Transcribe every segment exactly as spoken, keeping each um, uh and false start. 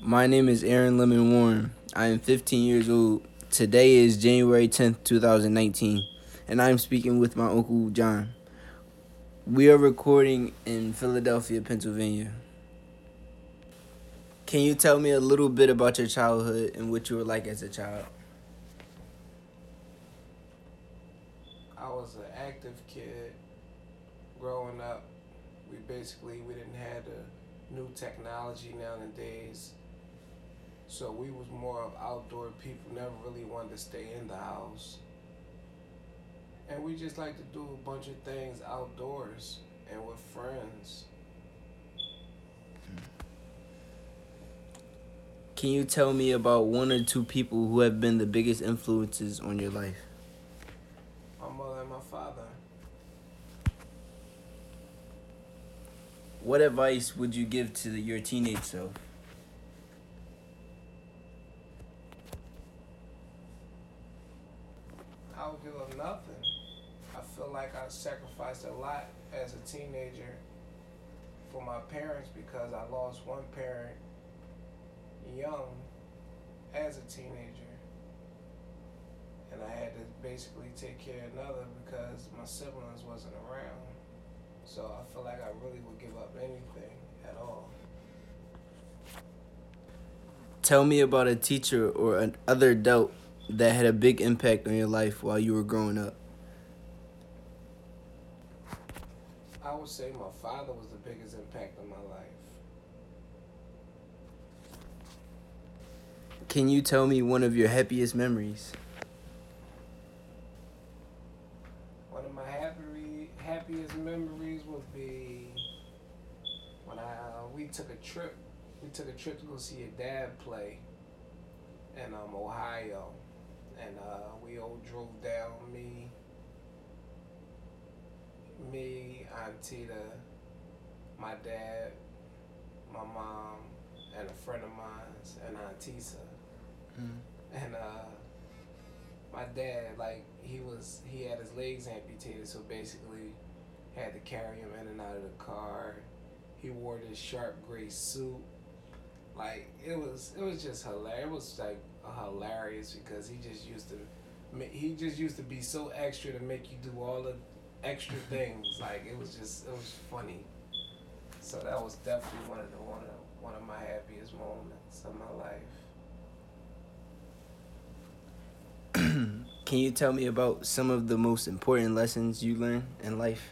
My name is Aaron Lemon Warren. I am fifteen years old. Today is January tenth, twenty nineteen, and I am speaking with my Uncle John. We are recording in Philadelphia, Pennsylvania. Can you tell me a little bit about your childhood and what you were like as a child? I was an active kid growing up. We basically we didn't have the new technology nowadays. So we was more of outdoor people, never really wanted to stay in the house. And we just like to do a bunch of things outdoors and with friends. Can you tell me about one or two people who have been the biggest influences on your life? My mother and my father. What advice would you give to the, your teenage self? I would give up nothing. I feel like I sacrificed a lot as a teenager for my parents because I lost one parent young as a teenager. And I had to basically take care of another because my siblings wasn't around. So I feel like I really would give up anything at all. Tell me about a teacher or an other adult that had a big impact on your life while you were growing up. I would say my father was the biggest impact on my life. Can you tell me one of your happiest memories? One of my happy, happiest memories would be when I uh, we took a trip. We took a trip to go see a dad play in um, Ohio, and uh, we all drove down. Me, me, Auntie, my dad, my mom, and a friend of mine, and Auntie. Mm. And uh, my dad, like he was, he had his legs amputated, so basically had to carry him in and out of the car. He wore this sharp gray suit. Like it was, it was just hilarious. It was like hilarious because he just used to, he just used to be so extra to make you do all the extra things. Like it was just, it was funny. So that was definitely one of the one of one of my happiest moments of my life. Can you tell me about some of the most important lessons you learned in life?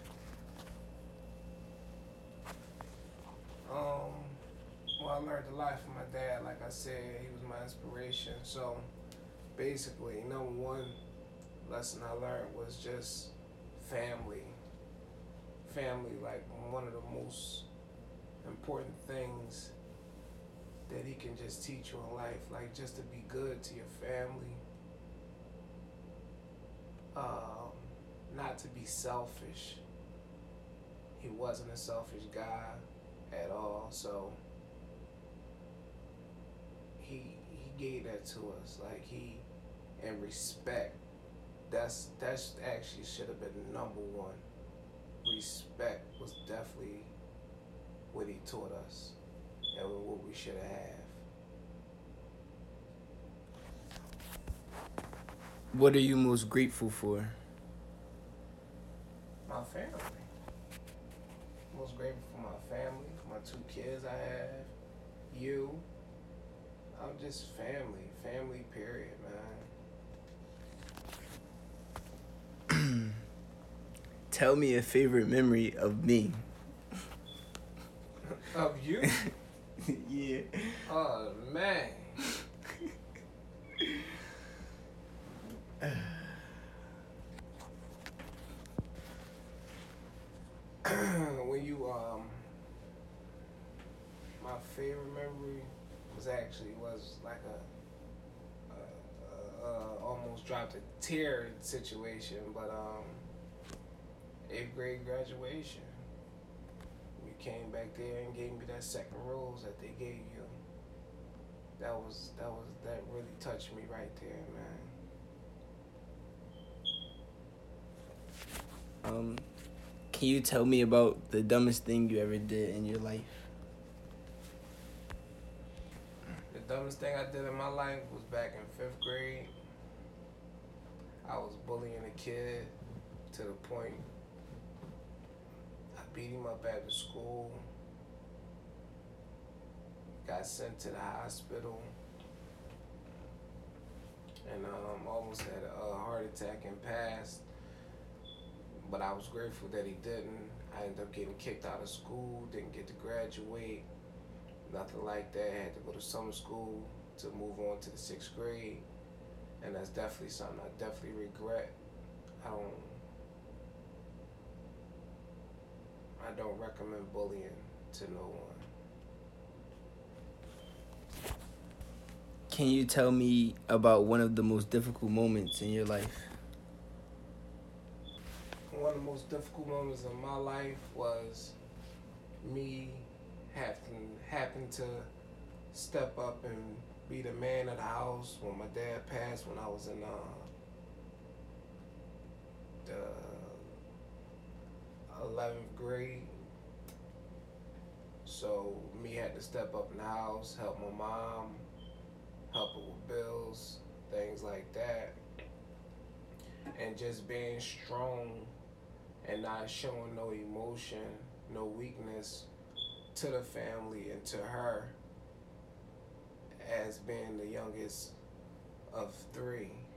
Um, well, I learned a lot from my dad. Like I said, he was my inspiration. So basically, number one lesson I learned was just family. Family, like one of the most important things that he can just teach you in life. Like just to be good to your family. Um, not to be selfish. He wasn't a selfish guy at all, so he he gave that to us. Like he and respect. That's that's actually should have been number one. Respect was definitely what he taught us and what we should have. What are you most grateful for? My family. Most grateful for my family, for my two kids I have, you. I'm just family, family period, man. Tell me a favorite memory of me. Of you? Yeah. Oh, man. When you, um, my favorite memory was actually, was like a, a, a, a almost dropped a tear situation, but, um, eighth grade graduation. You came back there and gave me that second rose that they gave you. That was that was that really touched me right there, man. Um, can you tell me about the dumbest thing you ever did in your life? dumbest thing I did in my life was back in fifth grade. I was bullying a kid to the point I beat him up at the school. Got sent to the hospital. And um, almost had a heart attack and passed. But I was grateful that he didn't. I ended up getting kicked out of school, didn't get to graduate, nothing like that. I had to go to summer school to move on to the sixth grade. And that's definitely something I definitely regret. I don't I don't recommend bullying to no one. Can you tell me about one of the most difficult moments in your life? One of the most difficult moments of my life was me having happen to step up and be the man of the house when my dad passed when I was in uh, the eleventh grade. So me had to step up in the house, help my mom, help her with bills, things like that. And just being strong and not showing no emotion, no weakness to the family and to her as being the youngest of three.